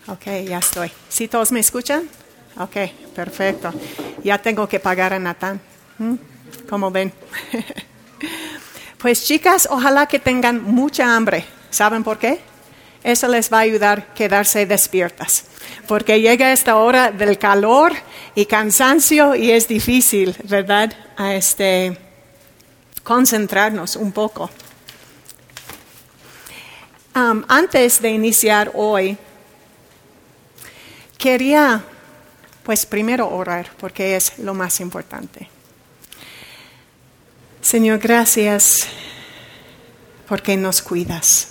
Ok, ya estoy. ¿Sí todos me escuchan? Ok, perfecto. Ya tengo que pagar a Natán. ¿Cómo ven? Pues chicas, ojalá que tengan mucha hambre. ¿Saben por qué? Eso les va a ayudar a quedarse despiertas. Porque llega esta hora del calor y cansancio y es difícil, ¿verdad? Concentrarnos un poco. Antes de iniciar hoy, quería, pues primero orar, porque es lo más importante. Señor, gracias porque nos cuidas.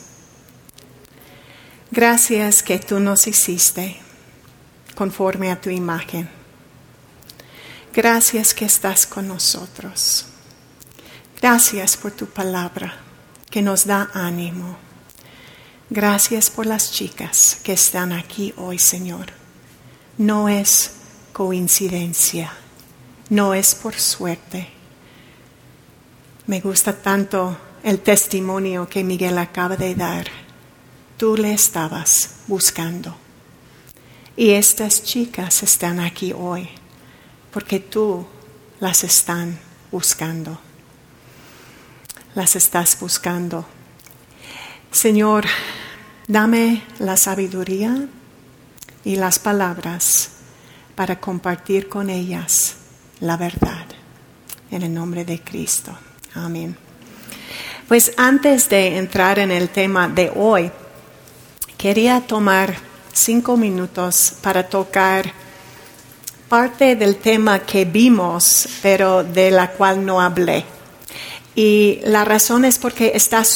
Gracias que tú nos hiciste conforme a tu imagen. Gracias que estás con nosotros. Gracias por tu palabra que nos da ánimo. Gracias por las chicas que están aquí hoy, Señor. No es coincidencia, no es por suerte. Me gusta tanto el testimonio que Miguel acaba de dar. Tú le estabas buscando. Y estas chicas están aquí hoy porque tú las están buscando. Las estás buscando. Señor, dame la sabiduría y las palabras para compartir con ellas la verdad. En el nombre de Cristo. Amén. Pues antes de entrar en el tema de hoy, quería tomar 5 minutos para tocar parte del tema que vimos, pero de la cual no hablé. Y la razón es porque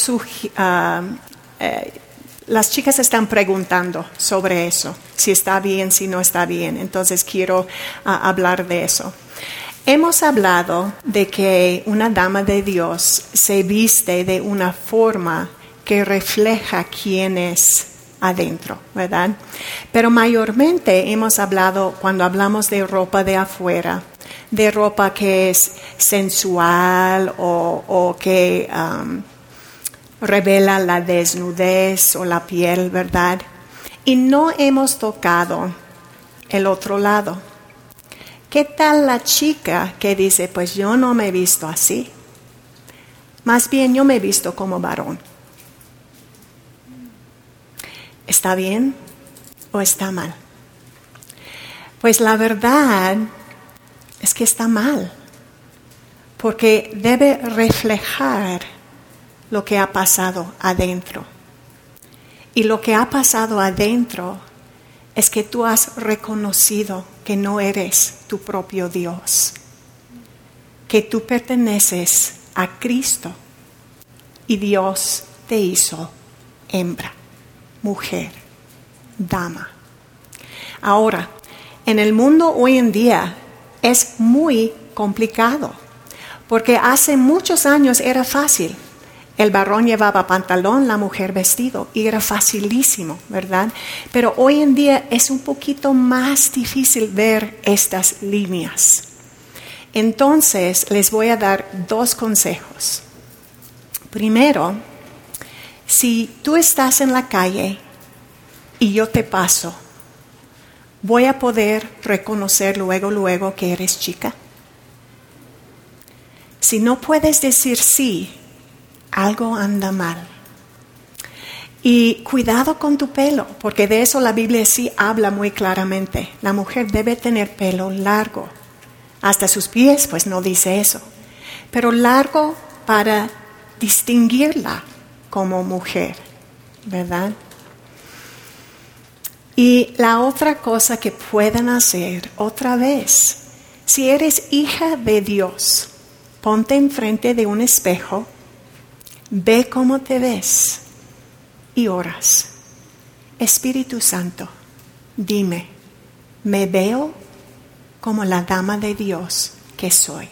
las chicas están preguntando sobre eso, si está bien, si no está bien. Entonces quiero hablar de eso. Hemos hablado de que una dama de Dios se viste de una forma que refleja quién es adentro, ¿verdad? Pero mayormente hemos hablado, cuando hablamos de ropa de afuera, de ropa que es sensual o que revela la desnudez o la piel, ¿verdad? Y no hemos tocado el otro lado. ¿Qué tal la chica que dice, pues yo no me he visto así? Más bien yo me he visto como varón. ¿Está bien o está mal? Pues la verdad es que está mal, porque debe reflejar lo que ha pasado adentro. Y lo que ha pasado adentro es que tú has reconocido que no eres tu propio Dios, que tú perteneces a Cristo y Dios te hizo hembra, mujer, dama. Ahora, en el mundo hoy en día es muy complicado, porque hace muchos años era fácil. El varón llevaba pantalón, la mujer vestido, y era facilísimo, ¿verdad? Pero hoy en día es un poquito más difícil ver estas líneas. Entonces, les voy a dar 2 consejos. Primero, si tú estás en la calle y yo te paso, ¿voy a poder reconocer luego que eres chica? Si no puedes decir sí, algo anda mal. Y cuidado con tu pelo, porque de eso la Biblia sí habla muy claramente. La mujer debe tener pelo largo. Hasta sus pies, pues no dice eso. Pero largo para distinguirla como mujer, ¿verdad? Y la otra cosa que pueden hacer otra vez, si eres hija de Dios, ponte enfrente de un espejo, ve cómo te ves y oras. Espíritu Santo, dime, ¿me veo como la dama de Dios que soy?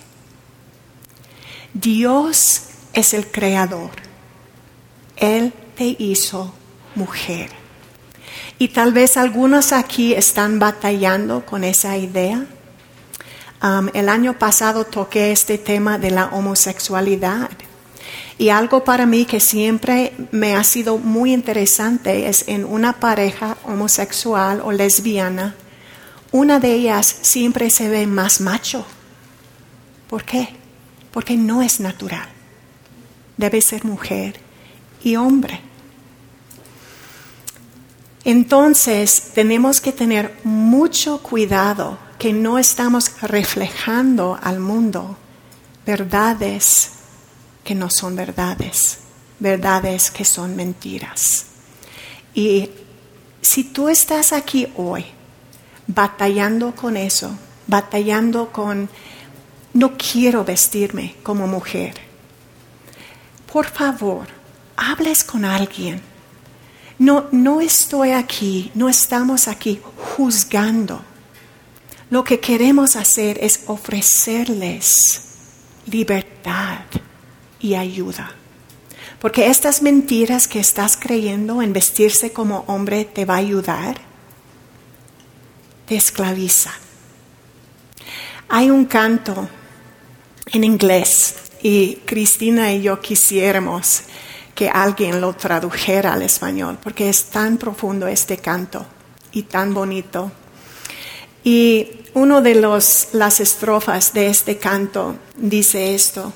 Dios es el creador. Él te hizo mujer. Y tal vez algunos aquí están batallando con esa idea. El año pasado toqué este tema de la homosexualidad. Y algo para mí que siempre me ha sido muy interesante es en una pareja homosexual o lesbiana, una de ellas siempre se ve más macho. ¿Por qué? Porque no es natural. Debe ser mujer y hombre. Entonces tenemos que tener mucho cuidado que no estamos reflejando al mundo verdades que no son verdades, verdades que son mentiras. Y si tú estás aquí hoy batallando con eso, batallando con no quiero vestirme como mujer, por favor, hables con alguien. No estoy aquí, no estamos aquí juzgando. Lo que queremos hacer es ofrecerles libertad y ayuda. Porque estas mentiras que estás creyendo en vestirse como hombre te va a ayudar, te esclaviza. Hay un canto en inglés y Cristina y yo quisiéramos que alguien lo tradujera al español, porque es tan profundo este canto y tan bonito. Y uno de las estrofas de este canto dice esto: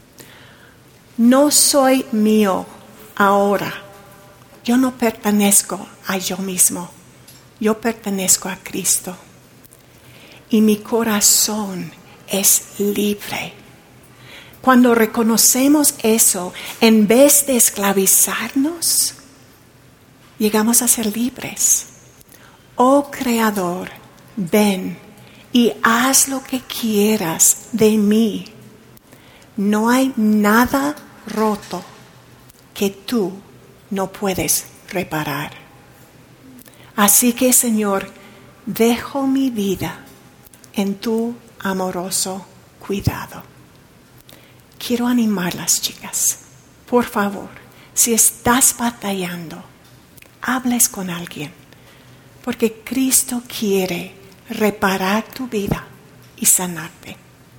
no soy mío ahora, yo no pertenezco a yo mismo, yo pertenezco a Cristo. Y mi corazón es libre. Cuando reconocemos eso, en vez de esclavizarnos, llegamos a ser libres. Oh Creador, ven y haz lo que quieras de mí. No hay nada roto que tú no puedes reparar. Así que, Señor, dejo mi vida en tu amoroso cuidado. Quiero animarlas, chicas. Por favor, si estás batallando, hables con alguien, porque Cristo quiere reparar tu vida y sanarte.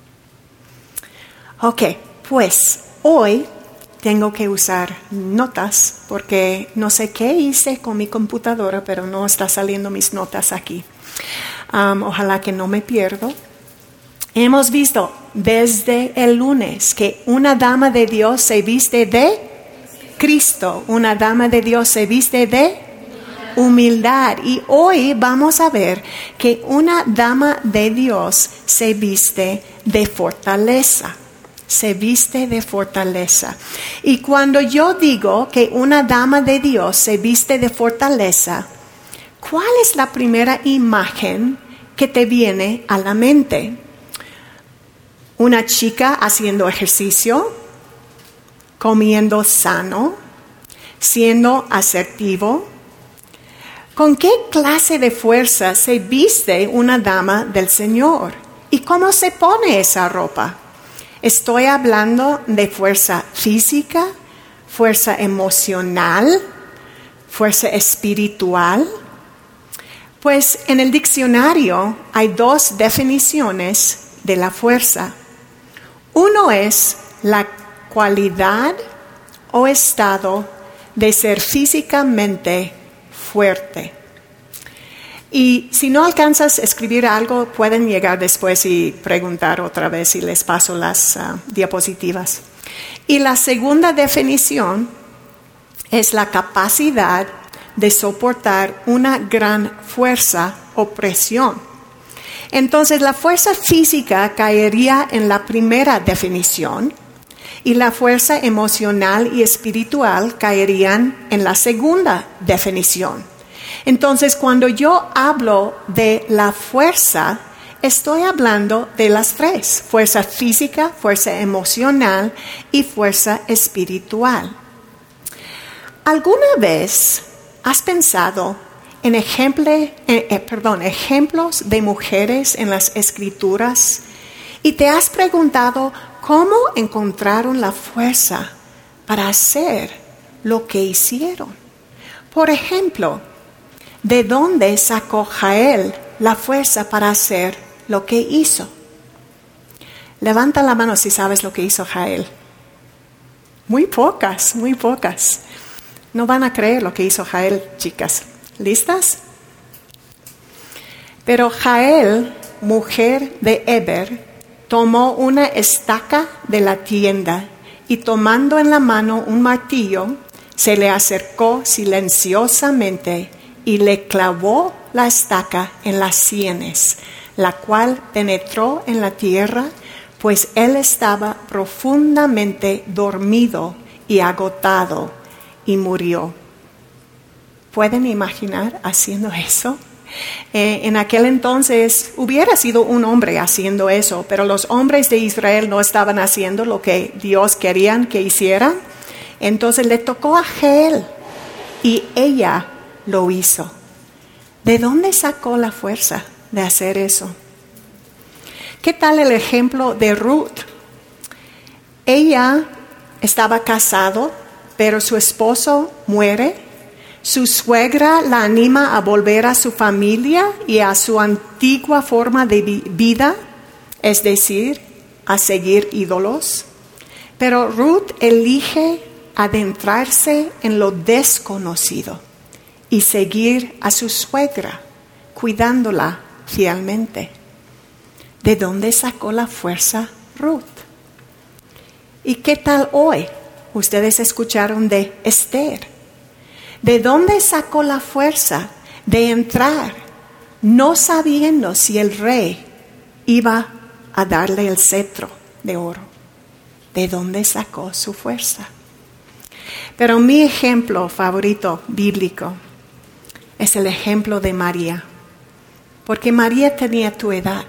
Ok, pues hoy tengo que usar notas porque no sé qué hice con mi computadora, pero no está saliendo mis notas aquí. Ojalá que no me pierdo. Hemos visto desde el lunes que una dama de Dios se viste de Cristo, una dama de Dios se viste de humildad. Y hoy vamos a ver que una dama de Dios se viste de fortaleza. Se viste de fortaleza. Y cuando yo digo que una dama de Dios se viste de fortaleza, ¿cuál es la primera imagen que te viene a la mente? Una chica haciendo ejercicio, comiendo sano, siendo asertivo. ¿Con qué clase de fuerza se viste una dama del Señor? ¿Y cómo se pone esa ropa? Estoy hablando de fuerza física, fuerza emocional, fuerza espiritual. Pues en el diccionario hay dos definiciones de la fuerza. Uno es la cualidad o estado de ser físicamente fuerte. Y si no alcanzas a escribir algo, pueden llegar después y preguntar otra vez y les paso las diapositivas. Y la segunda definición es la capacidad de soportar una gran fuerza o presión. Entonces, la fuerza física caería en la primera definición y la fuerza emocional y espiritual caerían en la segunda definición. Entonces, cuando yo hablo de la fuerza, estoy hablando de las tres: fuerza física, fuerza emocional y fuerza espiritual. ¿Alguna vez has pensado en ejemplos de mujeres en las Escrituras y te has preguntado cómo encontraron la fuerza para hacer lo que hicieron? Por ejemplo, ¿de dónde sacó Jael la fuerza para hacer lo que hizo? Levanta la mano si sabes lo que hizo Jael. Muy pocas, muy pocas. No van a creer lo que hizo Jael, chicas. ¿Listas? Pero Jael, mujer de Heber, tomó una estaca de la tienda y tomando en la mano un martillo, se le acercó silenciosamente y le clavó la estaca en las sienes, la cual penetró en la tierra, pues él estaba profundamente dormido y agotado y murió. ¿Pueden imaginar haciendo eso? En aquel entonces hubiera sido un hombre haciendo eso, pero los hombres de Israel no estaban haciendo lo que Dios quería que hicieran. Entonces le tocó a Jael y ella lo hizo. ¿De dónde sacó la fuerza de hacer eso? ¿Qué tal el ejemplo de Ruth? Ella estaba casado, pero su esposo muere. Su suegra la anima a volver a su familia y a su antigua forma de vida, es decir, a seguir ídolos. Pero Ruth elige adentrarse en lo desconocido y seguir a su suegra, cuidándola fielmente. ¿De dónde sacó la fuerza Ruth? ¿Y qué tal hoy? Ustedes escucharon de Esther. ¿De dónde sacó la fuerza de entrar, no sabiendo si el rey iba a darle el cetro de oro? ¿De dónde sacó su fuerza? Pero mi ejemplo favorito bíblico es el ejemplo de María, porque María tenía tu edad.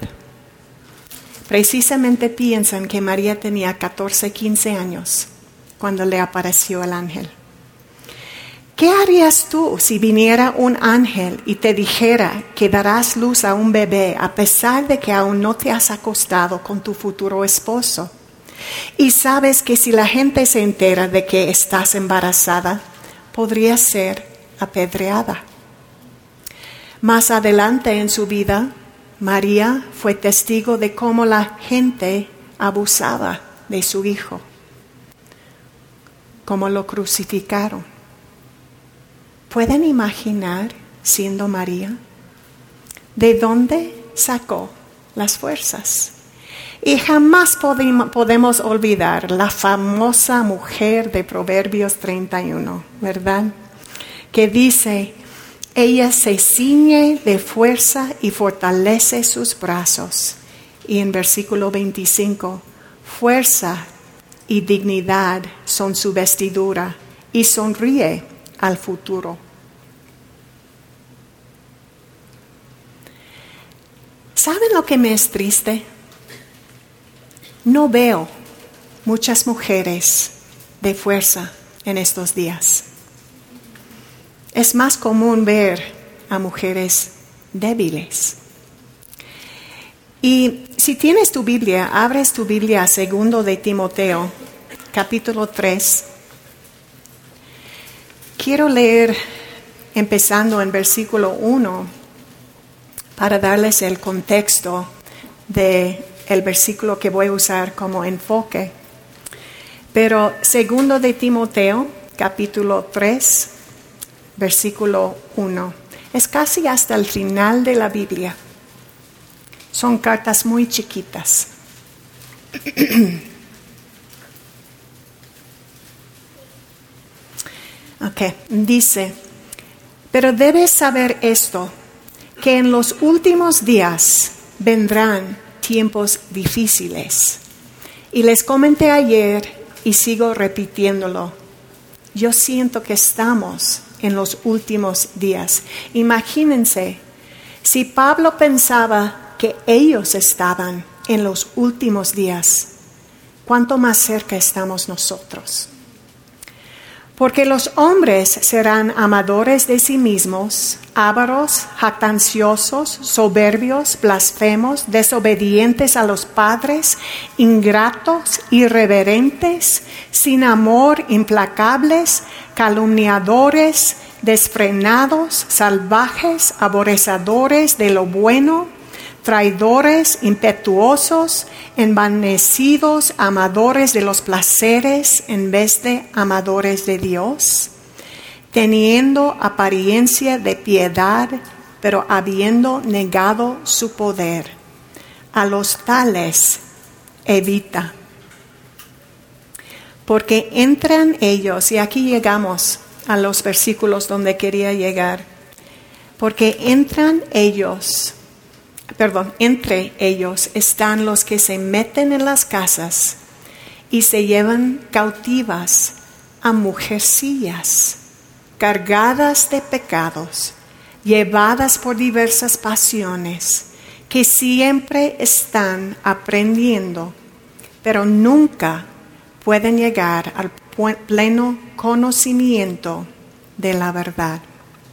Precisamente piensan que María tenía 14, 15 años cuando le apareció el ángel. ¿Qué harías tú si viniera un ángel y te dijera que darás luz a un bebé a pesar de que aún no te has acostado con tu futuro esposo? Y sabes que si la gente se entera de que estás embarazada, podrías ser apedreada. Más adelante en su vida, María fue testigo de cómo la gente abusaba de su hijo, cómo lo crucificaron. ¿Pueden imaginar siendo María? ¿De dónde sacó las fuerzas? Y jamás podemos olvidar la famosa mujer de Proverbios 31, ¿verdad? Que dice, ella se ciñe de fuerza y fortalece sus brazos. Y en versículo 25, fuerza y dignidad son su vestidura y sonríe al futuro. ¿Saben lo que me es triste? No veo muchas mujeres de fuerza en estos días. Es más común ver a mujeres débiles. Y si tienes tu Biblia, abres tu Biblia a 2 de Timoteo, capítulo 3. Quiero leer empezando en versículo 1 para darles el contexto del versículo que voy a usar como enfoque. Pero 2 de Timoteo, capítulo 3, versículo 1. Es casi hasta el final de la Biblia. Son cartas muy chiquitas. Dice, pero debes saber esto, que en los últimos días vendrán tiempos difíciles. Y les comenté ayer y sigo repitiéndolo. Yo siento que estamos en los últimos días. Imagínense, si Pablo pensaba que ellos estaban en los últimos días, ¿cuánto más cerca estamos nosotros? Porque los hombres serán amadores de sí mismos, ávaros, jactanciosos, soberbios, blasfemos, desobedientes a los padres, ingratos, irreverentes, sin amor, implacables, calumniadores, desfrenados, salvajes, aborrecedores de lo bueno, traidores, impetuosos, envanecidos, amadores de los placeres en vez de amadores de Dios, teniendo apariencia de piedad, pero habiendo negado su poder. A los tales evita. Porque entran ellos, y aquí llegamos a los versículos donde quería llegar, porque entre ellos están los que se meten en las casas y se llevan cautivas a mujercillas, cargadas de pecados, llevadas por diversas pasiones, que siempre están aprendiendo, pero nunca pueden llegar al pleno conocimiento de la verdad.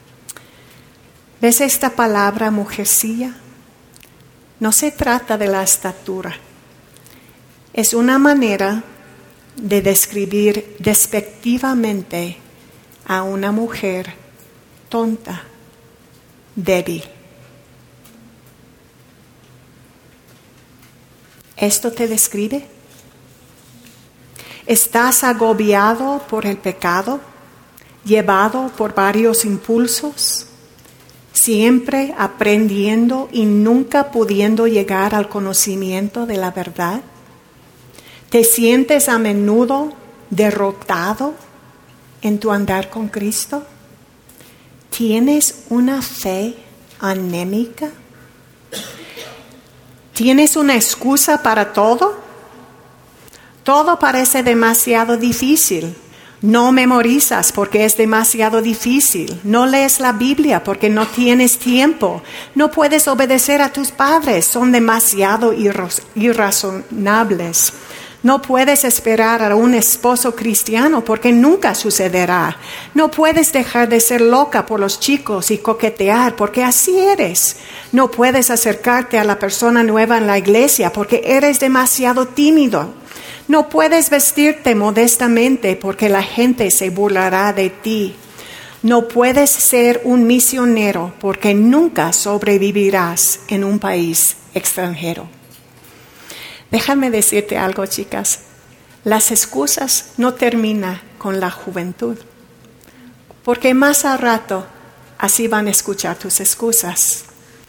¿Ves esta palabra mujercilla? No se trata de la estatura. Es una manera de describir despectivamente a una mujer tonta, débil. ¿Esto te describe? ¿Estás agobiado por el pecado, llevado por varios impulsos, siempre aprendiendo y nunca pudiendo llegar al conocimiento de la verdad? ¿Te sientes a menudo derrotado en tu andar con Cristo? ¿Tienes una fe anémica? ¿Tienes una excusa para todo? Todo parece demasiado difícil. No memorizas porque es demasiado difícil. No lees la Biblia porque no tienes tiempo. No puedes obedecer a tus padres, son demasiado irrazonables. No puedes esperar a un esposo cristiano porque nunca sucederá. No puedes dejar de ser loca por los chicos y coquetear porque así eres. No puedes acercarte a la persona nueva en la iglesia porque eres demasiado tímido. No puedes vestirte modestamente porque la gente se burlará de ti. No puedes ser un misionero porque nunca sobrevivirás en un país extranjero. Déjame decirte algo, chicas. Las excusas no terminan con la juventud, porque más a rato así van a escuchar tus excusas.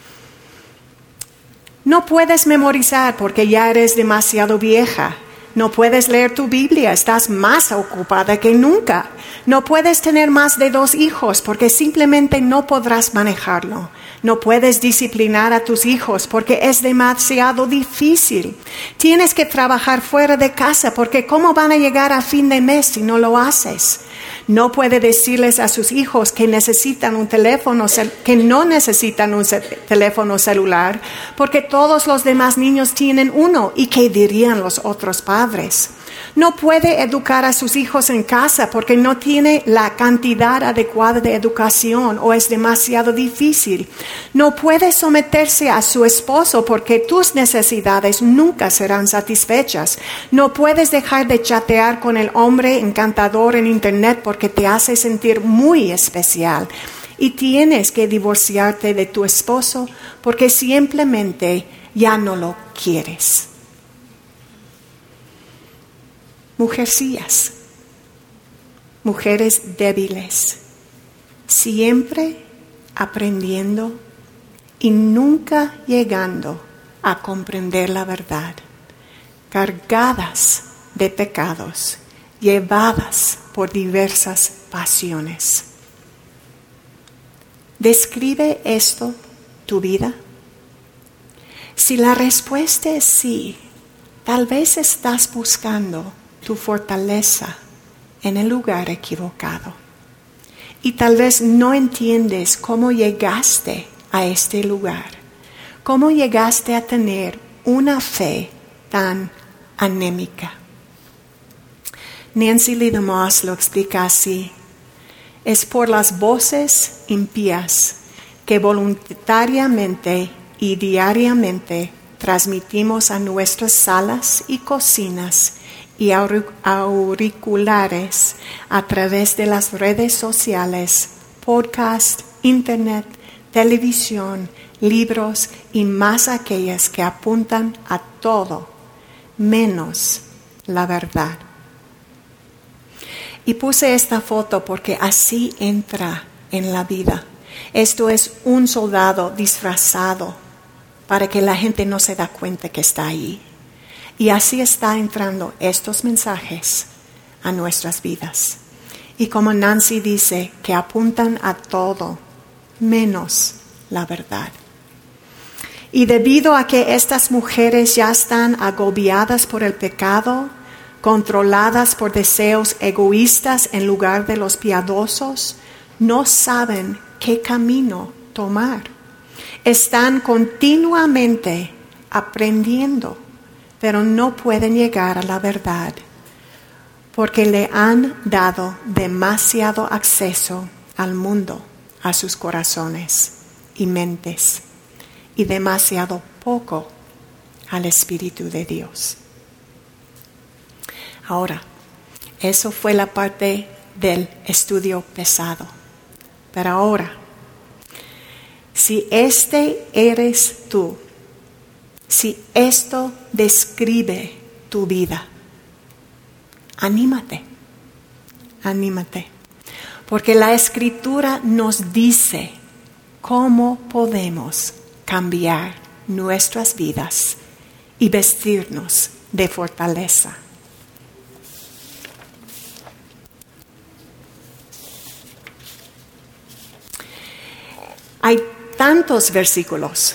No puedes memorizar porque ya eres demasiado vieja. No puedes leer tu Biblia, estás más ocupada que nunca. No puedes tener más de 2 hijos porque simplemente no podrás manejarlo. No puedes disciplinar a tus hijos porque es demasiado difícil. Tienes que trabajar fuera de casa porque ¿cómo van a llegar a fin de mes si no lo haces? No puede decirles a sus hijos que necesitan un teléfono, que no necesitan un teléfono celular, porque todos los demás niños tienen uno. ¿Y qué dirían los otros padres? No puede educar a sus hijos en casa porque no tiene la cantidad adecuada de educación o es demasiado difícil. No puede someterse a su esposo porque tus necesidades nunca serán satisfechas. No puedes dejar de chatear con el hombre encantador en internet porque te hace sentir muy especial. Y tienes que divorciarte de tu esposo porque simplemente ya no lo quieres. Mujercillas, mujeres débiles, siempre aprendiendo y nunca llegando a comprender la verdad, cargadas de pecados, llevadas por diversas pasiones. ¿Describe esto tu vida? Si la respuesta es sí, tal vez estás buscando tu fortaleza en el lugar equivocado. Y tal vez no entiendes cómo llegaste a este lugar, cómo llegaste a tener una fe tan anémica. Nancy Lee DeMoss lo explica así: es por las voces impías que voluntariamente y diariamente transmitimos a nuestras salas y cocinas y auriculares a través de las redes sociales, podcast, internet, televisión, libros y más aquellas que apuntan a todo menos la verdad. Y puse esta foto porque así entra en la vida. Esto es un soldado disfrazado para que la gente no se da cuenta que está ahí. Y así está entrando estos mensajes a nuestras vidas. Y como Nancy dice, que apuntan a todo menos la verdad. Y debido a que estas mujeres ya están agobiadas por el pecado, controladas por deseos egoístas en lugar de los piadosos, no saben qué camino tomar. Están continuamente aprendiendo, pero no pueden llegar a la verdad porque le han dado demasiado acceso al mundo, a sus corazones y mentes, y demasiado poco al Espíritu de Dios. Ahora, eso fue la parte del estudio pesado. Pero ahora, si este eres tú, si esto describe tu vida, anímate, porque la Escritura nos dice cómo podemos cambiar nuestras vidas y vestirnos de fortaleza. Hay tantos versículos.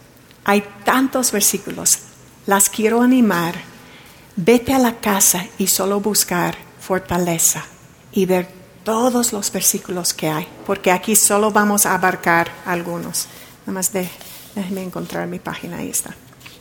Las quiero animar. Vete a la casa y solo buscar fortaleza y ver todos los versículos que hay, porque aquí solo vamos a abarcar algunos. Nada más déjeme encontrar mi página, ahí está.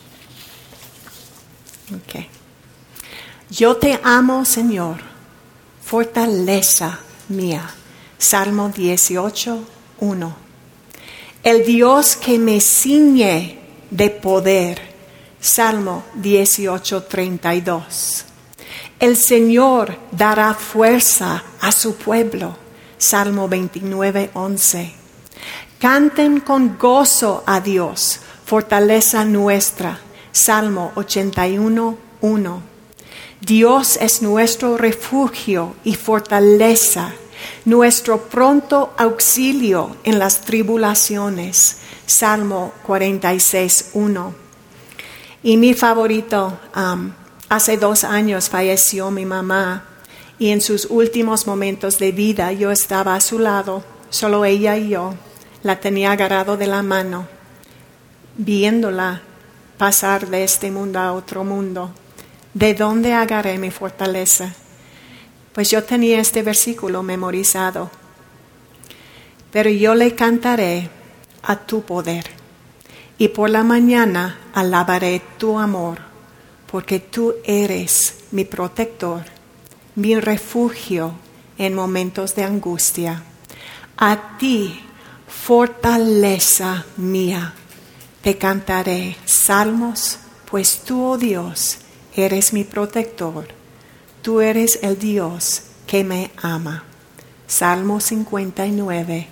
Okay. Yo te amo, Señor, fortaleza mía. Salmo 18:1. El Dios que me ciñe de poder. Salmo 18:32. El Señor dará fuerza a su pueblo. Salmo 29:11. Canten con gozo a Dios, fortaleza nuestra. Salmo 81:1. Dios es nuestro refugio y fortaleza, nuestro pronto auxilio en las tribulaciones. Salmo 46:1. Y mi favorito, hace 2 años falleció mi mamá y en sus últimos momentos de vida yo estaba a su lado, solo ella y yo, la tenía agarrado de la mano, viéndola pasar de este mundo a otro mundo. ¿De dónde agarré mi fortaleza? Pues yo tenía este versículo memorizado. Pero yo le cantaré a tu poder, y por la mañana alabaré tu amor, porque tú eres mi protector, mi refugio en momentos de angustia. A ti, fortaleza mía, te cantaré salmos, pues tú, oh Dios, eres mi protector. Tú eres el Dios que me ama. Salmo 59,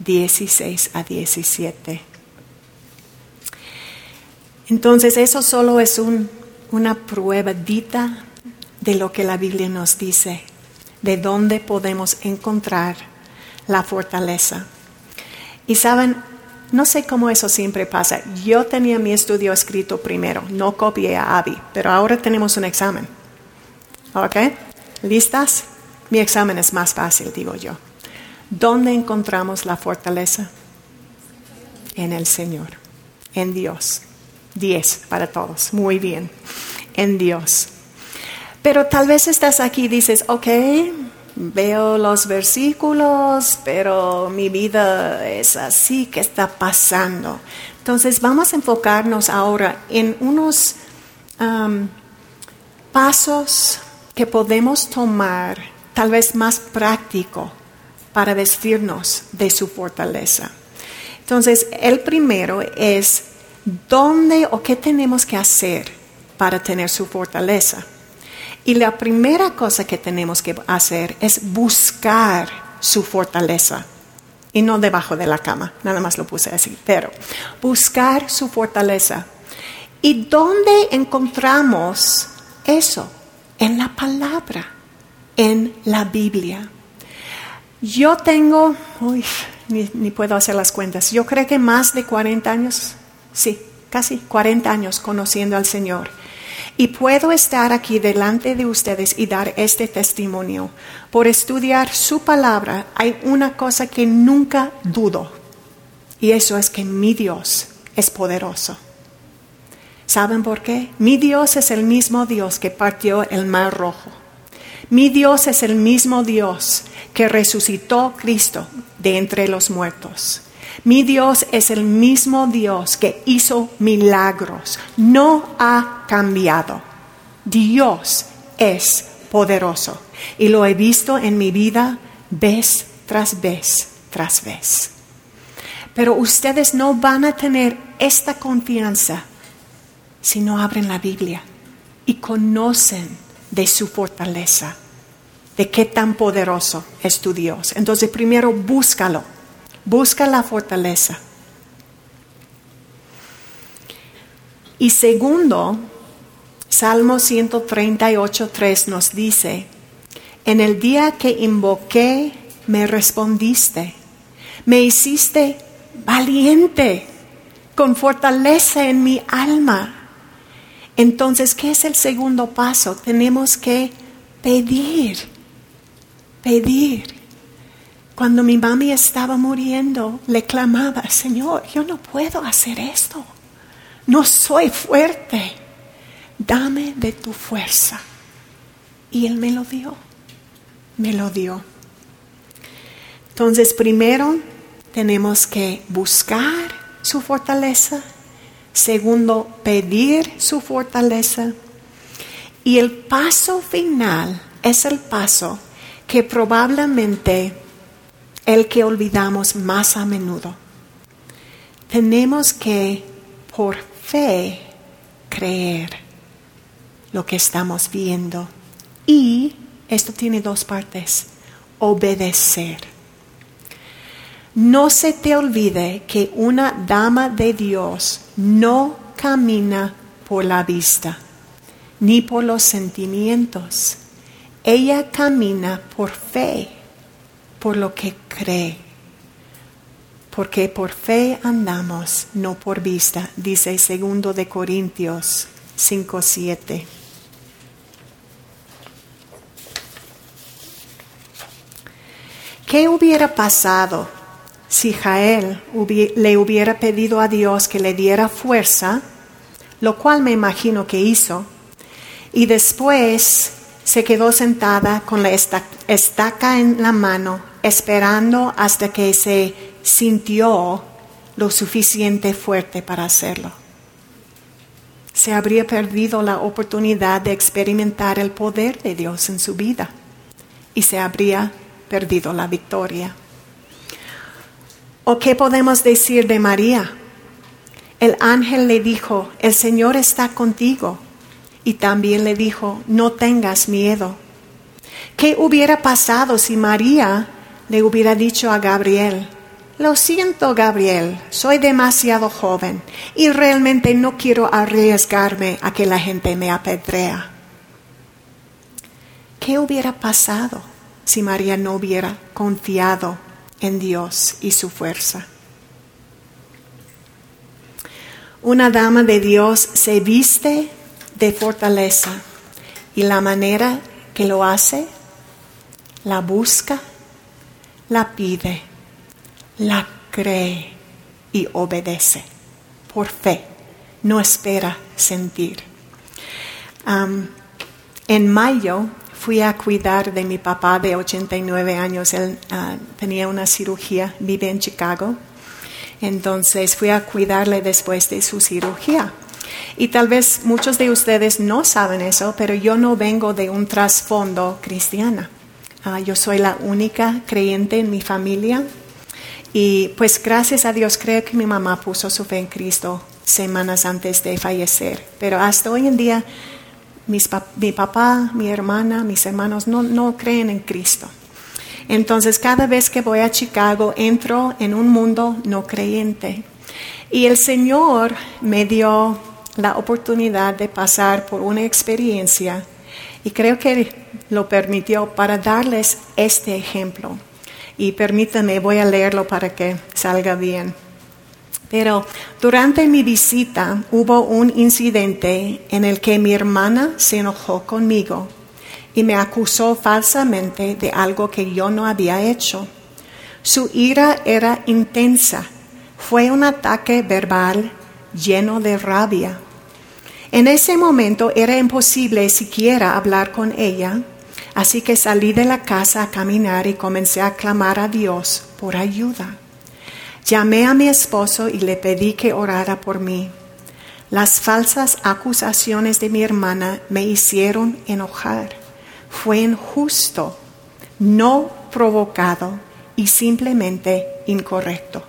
16-17. Entonces eso solo es una pruebadita de lo que la Biblia nos dice, de dónde podemos encontrar la fortaleza. Y saben, no sé cómo eso siempre pasa. Yo tenía mi estudio escrito primero, no copié a Abby, pero ahora tenemos un examen. ¿Ok? ¿Listas? Mi examen es más fácil, digo yo. ¿Dónde encontramos la fortaleza? En el Señor, en Dios. 10 para todos, muy bien, en Dios. Pero tal vez estás aquí y dices, ok, veo los versículos, pero mi vida es así, ¿qué está pasando? Entonces vamos a enfocarnos ahora en unos pasos que podemos tomar, tal vez más práctico, para vestirnos de su fortaleza. Entonces, el primero es, ¿dónde o qué tenemos que hacer para tener su fortaleza? Y la primera cosa que tenemos que hacer es buscar su fortaleza Y no debajo de la cama, nada más lo puse así. Pero buscar su fortaleza. ¿Y dónde encontramos eso? En la palabra, en la Biblia. Yo tengo, ni puedo hacer las cuentas, yo creo que más de 40 años, sí, casi 40 años conociendo al Señor. Y puedo estar aquí delante de ustedes y dar este testimonio. Por estudiar su palabra hay una cosa que nunca dudo. Y eso es que mi Dios es poderoso. ¿Saben por qué? Mi Dios es el mismo Dios que partió el mar rojo. Mi Dios es el mismo Dios que resucitó a Cristo de entre los muertos. Mi Dios es el mismo Dios que hizo milagros. No ha cambiado. Dios es poderoso. Y lo he visto en mi vida vez tras vez tras vez. Pero ustedes no van a tener esta confianza si no abren la Biblia y conocen de su fortaleza, de qué tan poderoso es tu Dios. Entonces primero búscalo. Busca la fortaleza. Y segundo, Salmo 138:3 nos dice: en el día que invoqué, me respondiste. Me hiciste valiente, con fortaleza en mi alma. Entonces, ¿qué es el segundo paso? Tenemos que pedir. Pedir. Cuando mi mami estaba muriendo, le clamaba: Señor, yo no puedo hacer esto. No soy fuerte. Dame de tu fuerza. Y Él me lo dio. Me lo dio. Entonces, primero tenemos que buscar su fortaleza. Segundo, pedir su fortaleza. Y el paso final es el paso que probablemente el que olvidamos más a menudo. Tenemos que, por fe, creer lo que estamos viendo. Y esto tiene dos partes: obedecer. No se te olvide que una dama de Dios no camina por la vista, ni por los sentimientos. Ella camina por fe, por lo que cree. Porque por fe andamos, no por vista, dice 2 de Corintios 5:7. ¿Qué hubiera pasado si Jael le hubiera pedido a Dios que le diera fuerza, lo cual me imagino que hizo, y después se quedó sentada con la estaca en la mano, esperando hasta que se sintió lo suficiente fuerte para hacerlo? Se habría perdido la oportunidad de experimentar el poder de Dios en su vida y se habría perdido la victoria. ¿O qué podemos decir de María? El ángel le dijo: el Señor está contigo. Y también le dijo: no tengas miedo. ¿Qué hubiera pasado si María le hubiera dicho a Gabriel: lo siento, Gabriel, soy demasiado joven y realmente no quiero arriesgarme a que la gente me apedrea? ¿Qué hubiera pasado si María no hubiera confiado en Dios y su fuerza? Una dama de Dios se viste de fortaleza y la manera que lo hace, la busca, la pide, la cree y obedece por fe. No espera sentir. En mayo fui a cuidar de mi papá de 89 años. Él tenía una cirugía, vive en Chicago. Entonces fui a cuidarle después de su cirugía. Y tal vez muchos de ustedes no saben eso, pero yo no vengo de un trasfondo cristiano. Yo soy la única creyente en mi familia. Y pues gracias a Dios creo que mi mamá puso su fe en Cristo semanas antes de fallecer. Pero hasta hoy en día mi papá, mi hermana, mis hermanos no creen en Cristo. Entonces, cada vez que voy a Chicago, entro en un mundo no creyente. Y el Señor me dio la oportunidad de pasar por una experiencia, y creo que lo permitió para darles este ejemplo. Y permítanme, voy a leerlo para que salga bien. Pero durante mi visita hubo un incidente en el que mi hermana se enojó conmigo y me acusó falsamente de algo que yo no había hecho. Su ira era intensa. Fue un ataque verbal lleno de rabia. En ese momento era imposible siquiera hablar con ella, así que salí de la casa a caminar y comencé a clamar a Dios por ayuda. Llamé a mi esposo y le pedí que orara por mí. Las falsas acusaciones de mi hermana me hicieron enojar. Fue injusto, no provocado y simplemente incorrecto.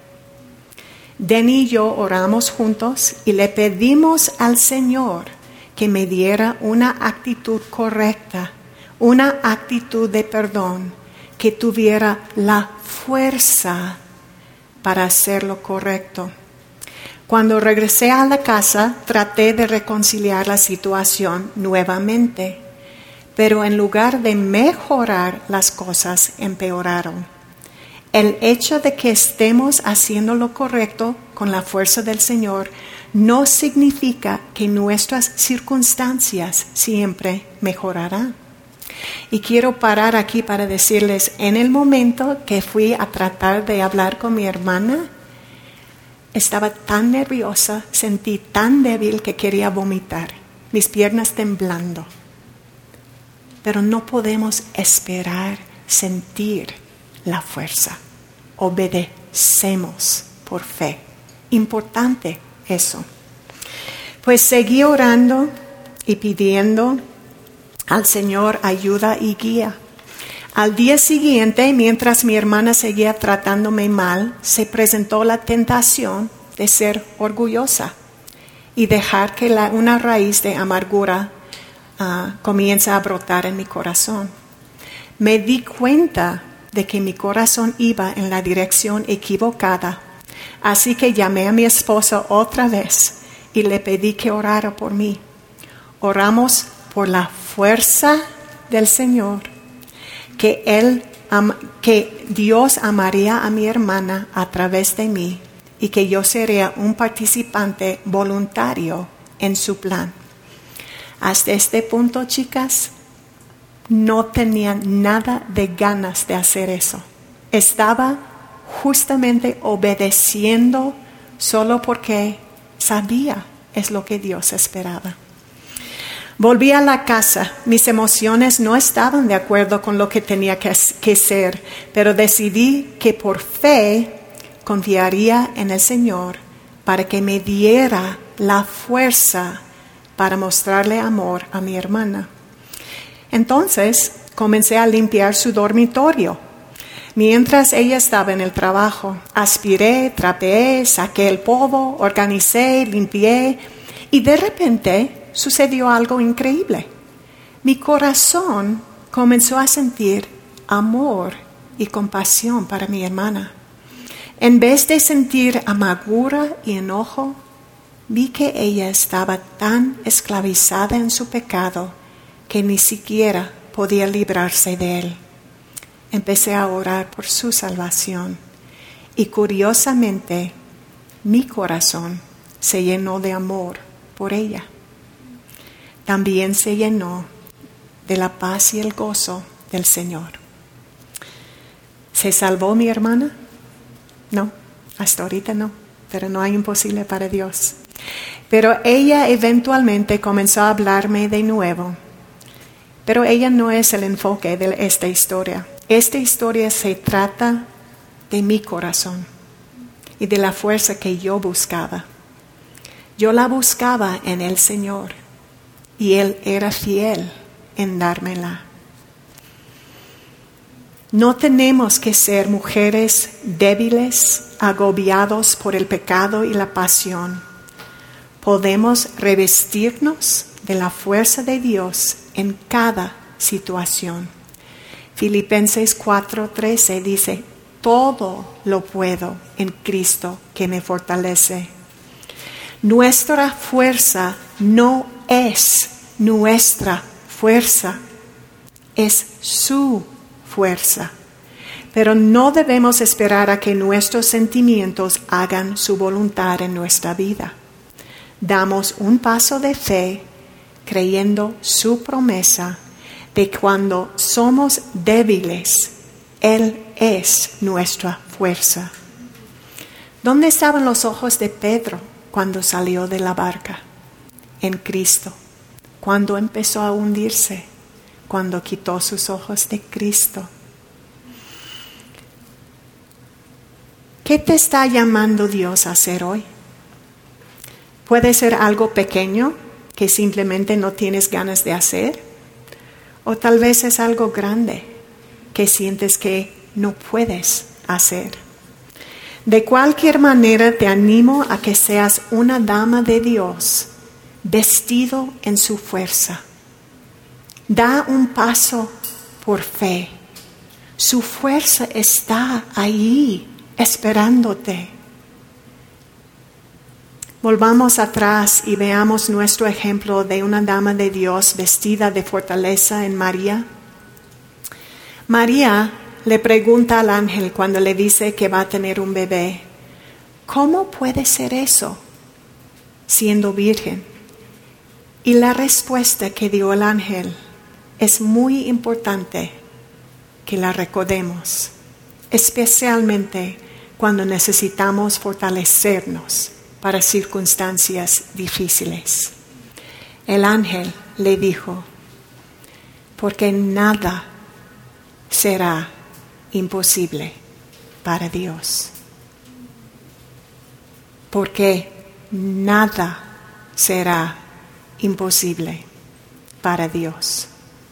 Denny y yo oramos juntos y le pedimos al Señor que me diera una actitud correcta, una actitud de perdón, que tuviera la fuerza para hacer lo correcto. Cuando regresé a la casa, traté de reconciliar la situación nuevamente, pero en lugar de mejorar, las cosas empeoraron. El hecho de que estemos haciendo lo correcto con la fuerza del Señor no significa que nuestras circunstancias siempre mejorarán. Y quiero parar aquí para decirles, en el momento que fui a tratar de hablar con mi hermana, estaba tan nerviosa, sentí tan débil que quería vomitar, mis piernas temblando. Pero no podemos esperar sentir la fuerza. Obedecemos por fe. Importante eso. Pues seguí orando y pidiendo al Señor ayuda y guía. Al día siguiente, mientras mi hermana seguía tratándome mal, se presentó la tentación de ser orgullosa y dejar que una raíz de amargura comienza a brotar en mi corazón. Me di cuenta de que mi corazón iba en la dirección equivocada, así que llamé a mi esposo otra vez y le pedí que orara por mí. Oramos por la fuerza del Señor, que Dios amaría a mi hermana a través de mí y que yo sería un participante voluntario en su plan. Hasta este punto, chicas, no tenía nada de ganas de hacer eso. Estaba justamente obedeciendo solo porque sabía es lo que Dios esperaba. Volví a la casa. Mis emociones no estaban de acuerdo con lo que tenía que ser, pero decidí que por fe confiaría en el Señor para que me diera la fuerza para mostrarle amor a mi hermana. Entonces comencé a limpiar su dormitorio. Mientras ella estaba en el trabajo, aspiré, trapeé, saqué el polvo, organicé, limpié, y de repente sucedió algo increíble. Mi corazón comenzó a sentir amor y compasión para mi hermana. En vez de sentir amargura y enojo, vi que ella estaba tan esclavizada en su pecado que ni siquiera podía librarse de él. Empecé a orar por su salvación y curiosamente mi corazón se llenó de amor por ella. También se llenó de la paz y el gozo del Señor. ¿Se salvó mi hermana? No, hasta ahorita no, pero no hay imposible para Dios. Pero ella eventualmente comenzó a hablarme de nuevo. Pero ella no es el enfoque de esta historia. Esta historia se trata de mi corazón y de la fuerza que yo buscaba. Yo la buscaba en el Señor y Él era fiel en dármela. No tenemos que ser mujeres débiles, agobiados por el pecado y la pasión. Podemos revestirnos de la fuerza de Dios en cada situación. Filipenses 4:13 dice, todo lo puedo en Cristo que me fortalece. Nuestra fuerza no es nuestra fuerza, es su fuerza. Pero no debemos esperar a que nuestros sentimientos hagan su voluntad en nuestra vida. Damos un paso de fe creyendo su promesa de cuando somos débiles, Él es nuestra fuerza. ¿Dónde estaban los ojos de Pedro cuando salió de la barca? En Cristo. Cuando empezó a hundirse, cuando quitó sus ojos de Cristo. ¿Qué te está llamando Dios a hacer hoy? Puede ser algo pequeño que simplemente no tienes ganas de hacer, o tal vez es algo grande que sientes que no puedes hacer. De cualquier manera te animo a que seas una dama de Dios, vestido en su fuerza. Da un paso por fe. Su fuerza está ahí, esperándote. Volvamos atrás y veamos nuestro ejemplo de una dama de Dios vestida de fortaleza en María. María le pregunta al ángel cuando le dice que va a tener un bebé, ¿cómo puede ser eso siendo virgen? Y la respuesta que dio el ángel es muy importante que la recordemos, especialmente cuando necesitamos fortalecernos para circunstancias difíciles. El ángel le dijo, porque nada será imposible para Dios. Porque nada será imposible para Dios.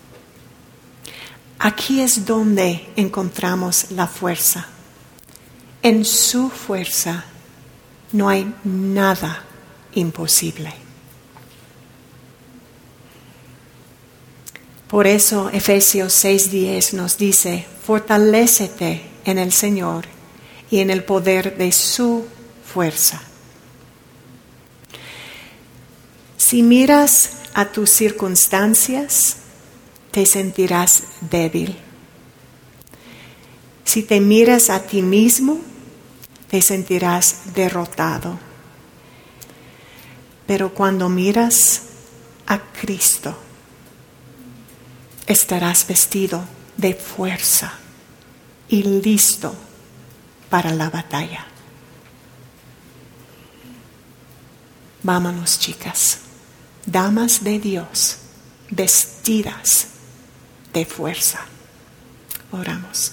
Aquí es donde encontramos la fuerza. En su fuerza no hay nada imposible. Por eso Efesios 6:10 nos dice, fortalécete en el Señor y en el poder de su fuerza. Si miras a tus circunstancias, te sentirás débil. Si te miras a ti mismo, te sentirás derrotado. Pero cuando miras a Cristo, estarás vestido de fuerza y listo para la batalla. Vámonos, chicas, damas de Dios, vestidas de fuerza. Oramos.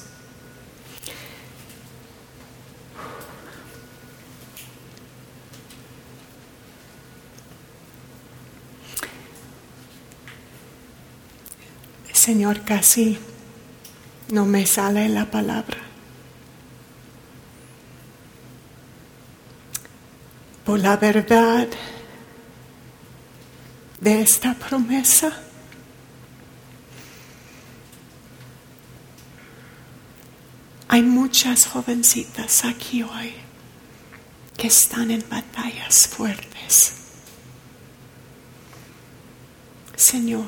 Señor, casi no me sale la palabra. Por la verdad de esta promesa. Hay muchas jovencitas aquí hoy que están en batallas fuertes. Señor,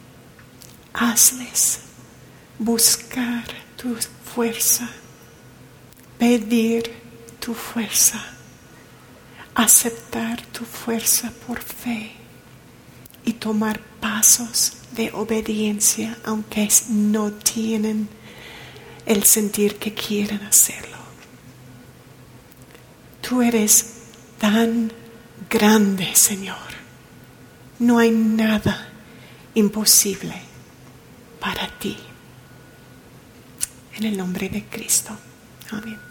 hazles buscar tu fuerza, pedir tu fuerza, aceptar tu fuerza por fe y tomar pasos de obediencia aunque no tienen el sentir que quieren hacerlo. Tú eres tan grande, Señor. No hay nada imposible para ti. En el nombre de Cristo. Amén.